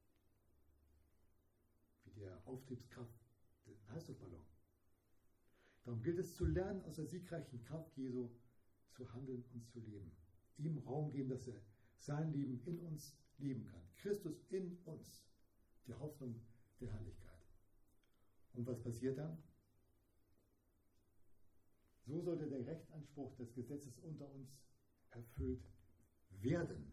Wie der Auftriebskraft des Heißluftballon. Darum gilt es zu lernen, aus der siegreichen Kraft Jesu zu handeln und zu leben. Ihm Raum geben, dass er sein Leben in uns leben kann. Christus in uns, die Hoffnung der Herrlichkeit. Und was passiert dann? So sollte der Rechtsanspruch des Gesetzes unter uns erfüllt werden.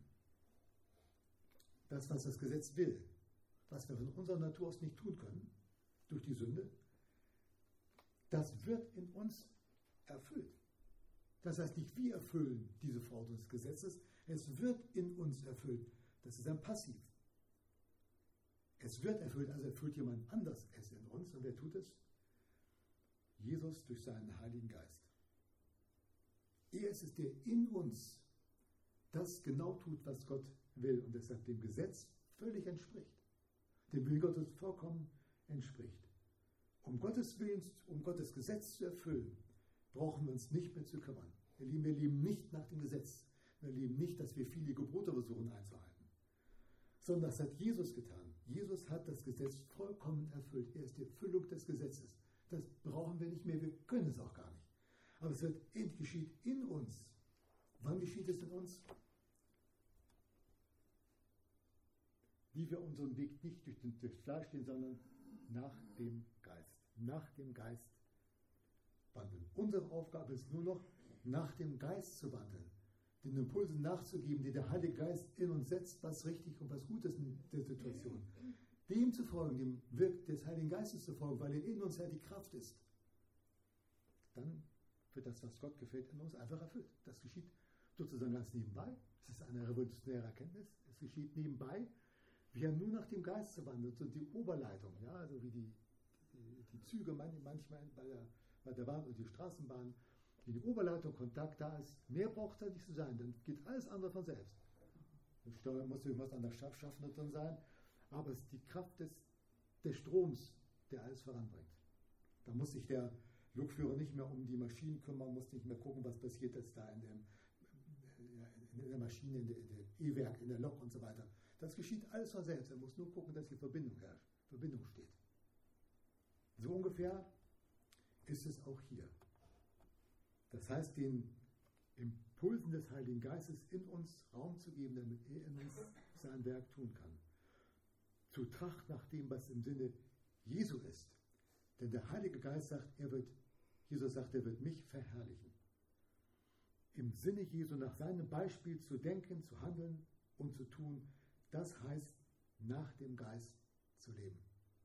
Das, was das Gesetz will, was wir von unserer Natur aus nicht tun können, durch die Sünde, das wird in uns erfüllt. Das heißt nicht, wir erfüllen diese Forderung des Gesetzes, es wird in uns erfüllt. Das ist ein Passiv. Es wird erfüllt, also erfüllt jemand anders es in uns. Und wer tut es? Jesus durch seinen Heiligen Geist. Er ist es, der in uns das genau tut, was Gott will und deshalb dem Gesetz völlig entspricht. Dem Willen Gottes vollkommen entspricht. Um Gottes Willen, um Gottes Gesetz zu erfüllen, brauchen wir uns nicht mehr zu kümmern. Wir leben nicht nach dem Gesetz. Wir leben nicht, dass wir viele Gebote versuchen einzuhalten. Sondern das hat Jesus getan. Jesus hat das Gesetz vollkommen erfüllt. Er ist die Erfüllung des Gesetzes. Das brauchen wir nicht mehr, wir können es auch gar nicht. Aber es geschieht in uns. Wann geschieht es in uns? Wie wir unseren Weg nicht durch Fleisch gehen, sondern nach dem Geist. Nach dem Geist wandeln. Unsere Aufgabe ist nur noch, nach dem Geist zu wandeln. Den Impulsen nachzugeben, die der Heilige Geist in uns setzt, was richtig und was gut ist in der Situation. Dem zu folgen, dem Wirk des Heiligen Geistes zu folgen, weil er in uns ja die Kraft ist. Dann wird das, was Gott gefällt, in uns einfach erfüllt. Das geschieht sozusagen ganz nebenbei. Es ist eine revolutionäre Erkenntnis. Es geschieht nebenbei. Wir haben nur nach dem Geist zu wandeln. So die Oberleitung, ja, also wie die Züge manchmal bei der Bahn und die Straßenbahn, wie die Oberleitung Kontakt da ist, mehr braucht da nicht zu sein, dann geht alles andere von selbst. Die Steuer muss irgendwas an der Schaffner drin sein, aber es ist die Kraft des Stroms, der alles voranbringt. Da muss sich der Lokführer nicht mehr um die Maschinen kümmern, muss nicht mehr gucken, was passiert jetzt da in der Maschine, in der E-Werk, in der Lok und so weiter. Das geschieht alles von selbst. Er muss nur gucken, dass die Verbindung herrscht, Verbindung steht. So ungefähr ist es auch hier. Das heißt, den Impulsen des Heiligen Geistes in uns Raum zu geben, damit er in uns sein Werk tun kann. Zu Tracht nach dem, was im Sinne Jesu ist. Denn der Heilige Geist sagt, Jesus sagt, er wird mich verherrlichen. Im Sinne Jesu nach seinem Beispiel zu denken, zu handeln und zu tun, das heißt, nach dem Geist zu leben.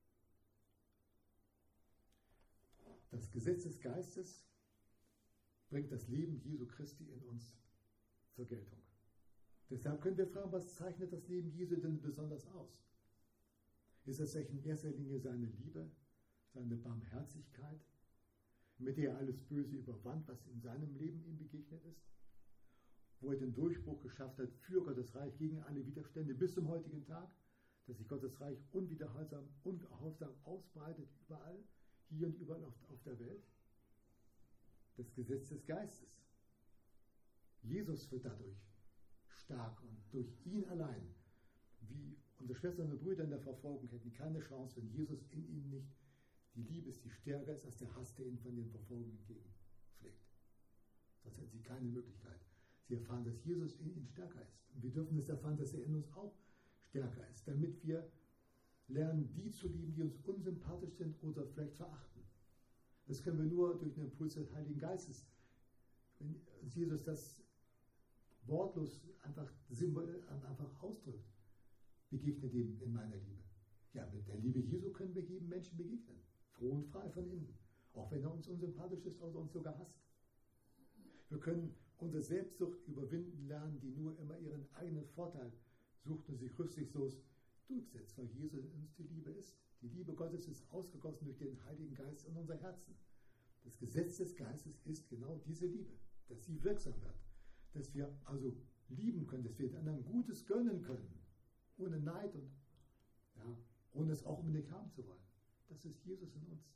Das Gesetz des Geistes bringt das Leben Jesu Christi in uns zur Geltung. Deshalb können wir fragen, was zeichnet das Leben Jesu denn besonders aus? Ist es in erster Linie seine Liebe, seine Barmherzigkeit, mit der er alles Böse überwand, was in seinem Leben ihm begegnet ist? Wo er den Durchbruch geschafft hat für Gottes Reich gegen alle Widerstände bis zum heutigen Tag, dass sich Gottes Reich unwiderhaltsam und unaufhaltsam ausbreitet überall, hier und überall auf der Welt? Das Gesetz des Geistes. Jesus wird dadurch stark und durch ihn allein, wie unsere Schwestern und Brüder in der Verfolgung hätten keine Chance, wenn Jesus in ihnen nicht die Liebe ist, die stärker ist als der Hass, der ihnen von den Verfolgungen entgegenschlägt. Sonst hätten sie keine Möglichkeit. Sie erfahren, dass Jesus in ihnen stärker ist. Und wir dürfen es erfahren, dass er in uns auch stärker ist, damit wir lernen, die zu lieben, die uns unsympathisch sind oder vielleicht verachten. Das können wir nur durch den Impuls des Heiligen Geistes wenn Jesus das wortlos einfach ausdrückt, begegne dem in meiner Liebe. Ja, mit der Liebe Jesu können wir jedem Menschen begegnen, froh und frei von innen, auch wenn er uns unsympathisch ist oder uns sogar hasst. Wir können unsere Selbstsucht überwinden lernen, die nur immer ihren eigenen Vorteil sucht und sich rücksichtslos durchsetzt, weil Jesus in uns die Liebe ist. Die Liebe Gottes ist ausgegossen durch den Heiligen Geist in unser Herzen. Das Gesetz des Geistes ist genau diese Liebe, dass sie wirksam wird, dass wir also lieben können, dass wir den anderen Gutes gönnen können, ohne Neid und ohne es auch unbedingt haben zu wollen. Das ist Jesus in uns.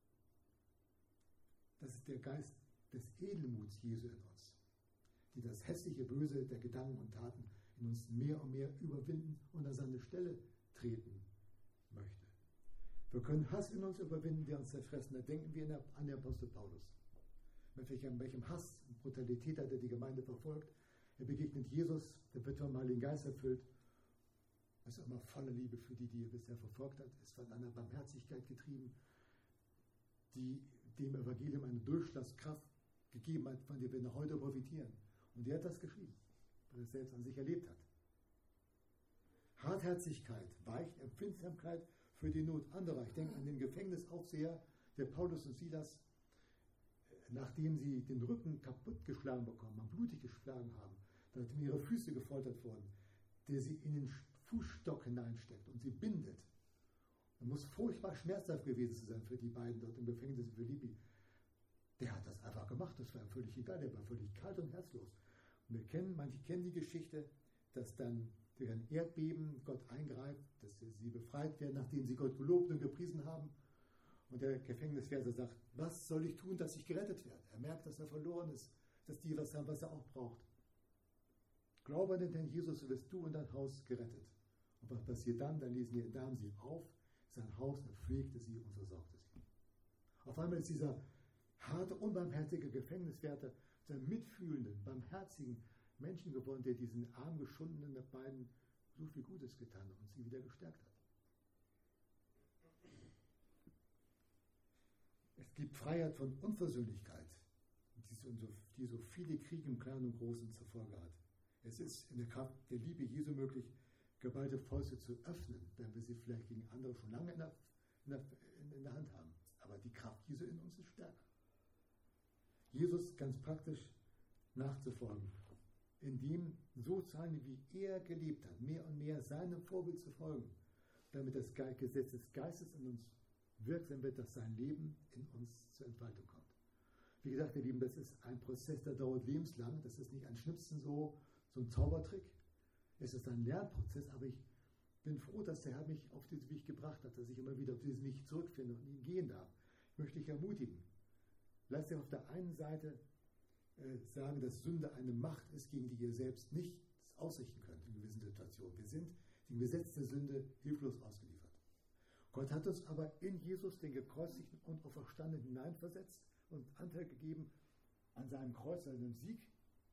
Das ist der Geist des Edelmuts Jesu in uns, die das hässliche Böse der Gedanken und Taten in uns mehr und mehr überwinden und an seine Stelle treten möchte. Wir können Hass in uns überwinden, der uns zerfressen. Da denken wir an den Apostel Paulus. Mit welchem Hass und Brutalität hat er die Gemeinde verfolgt. Er begegnet Jesus, der wird vom Heiligen Geist erfüllt. Er ist immer voller Liebe für die er bisher verfolgt hat. Ist von einer Barmherzigkeit getrieben, die dem Evangelium eine Durchschlagskraft gegeben hat, von der wir noch heute profitieren. Und er hat das geschrieben, weil er es selbst an sich erlebt hat. Hartherzigkeit, Empfindsamkeit für die Not anderer. Ich denke an den Gefängnisaufseher, der Paulus und Silas, nachdem sie den Rücken kaputt geschlagen bekommen, blutig geschlagen haben, nachdem ihre Füße gefoltert wurden, der sie in den Fußstock hineinsteckt und sie bindet. Das muss furchtbar schmerzhaft gewesen sein für die beiden dort im Gefängnis in Philippi. Der hat das einfach gemacht, das war ihm völlig egal, der war völlig kalt und herzlos. Und manche kennen die Geschichte, dass dann durch ein Erdbeben Gott eingreift, dass sie befreit werden, nachdem sie Gott gelobt und gepriesen haben. Und der Gefängniswärter sagt, was soll ich tun, dass ich gerettet werde? Er merkt, dass er verloren ist, dass die was haben, was er auch braucht. Glaube an den Herrn Jesus, so wirst du und dein Haus gerettet. Und was passiert dann? Dann nahmen sie auf sein Haus und pflegte sie und versorgte sie. Auf einmal ist dieser harte, unbarmherzige Gefängniswärter zu einem mitfühlenden, barmherzigen Menschen geworden, der diesen arm geschundenen beiden so viel Gutes getan hat und sie wieder gestärkt hat. Es gibt Freiheit von Unversöhnlichkeit, die so viele Kriege im Kleinen und Großen zur Folge hat. Es ist in der Kraft der Liebe Jesu möglich, geballte Fäuste zu öffnen, wenn wir sie vielleicht gegen andere schon lange in der Hand haben. Aber die Kraft Jesu in uns ist stärker. Jesus ganz praktisch nachzufolgen, in dem so sein, wie er gelebt hat, mehr und mehr seinem Vorbild zu folgen, damit das Gesetz des Geistes in uns wirksam wird, dass sein Leben in uns zur Entfaltung kommt. Wie gesagt, ihr Lieben, das ist ein Prozess, der dauert lebenslang. Das ist nicht ein Schnipsen so ein Zaubertrick. Es ist ein Lernprozess, aber ich bin froh, dass der Herr mich auf diesen Weg gebracht hat, dass ich immer wieder auf diesen Weg zurückfinde und ihn gehen darf. Ich möchte dich ermutigen. Lass dir auf der einen Seite sagen, dass Sünde eine Macht ist, gegen die ihr selbst nichts ausrichten könnt in gewissen Situationen. Wir sind dem Gesetz der Sünde hilflos ausgeliefert. Gott hat uns aber in Jesus, den gekreuzigten und auferstandenen, hineinversetzt und Anteil gegeben an seinem Kreuz, an seinem Sieg.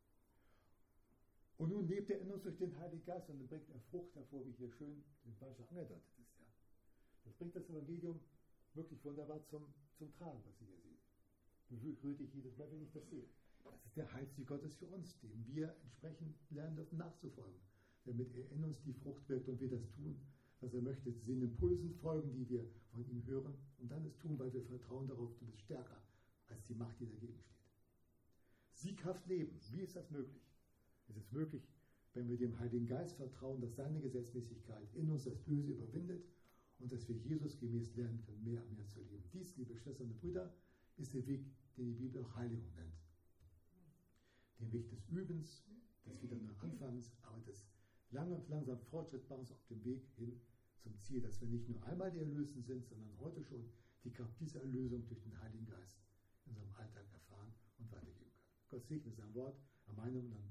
Und nun lebt er in uns durch den Heiligen Geist und dann bringt er Frucht hervor, wie hier schön den Beispiel angedeutet ist. Ja. Das bringt das Evangelium wirklich wunderbar zum Tragen, was ihr hier seht. Berührt dich jedes Mal, wenn ich das sehe. Das ist der Heilssieg Gottes für uns, dem wir entsprechend lernen dürfen nachzufolgen, damit er in uns die Frucht wirkt und wir das tun, was er möchte, den Impulsen folgen, die wir von ihm hören und dann es tun, weil wir vertrauen darauf, du bist stärker als die Macht, die dagegen steht. Sieghaft leben, wie ist das möglich? Es ist möglich, wenn wir dem Heiligen Geist vertrauen, dass seine Gesetzmäßigkeit in uns das Böse überwindet und dass wir Jesus gemäß lernen können, mehr und mehr zu leben. Dies, liebe Schwestern und Brüder, ist der Weg, den die Bibel auch Heiligung nennt. Den Weg des Übens, des wieder nur Anfangs, aber des lang und langsam Fortschrittbaren auf dem Weg hin zum Ziel, dass wir nicht nur einmal die Erlösten sind, sondern heute schon die Kraft dieser Erlösung durch den Heiligen Geist in unserem Alltag erfahren und weitergeben können. Gott segne sein Wort an meinem und an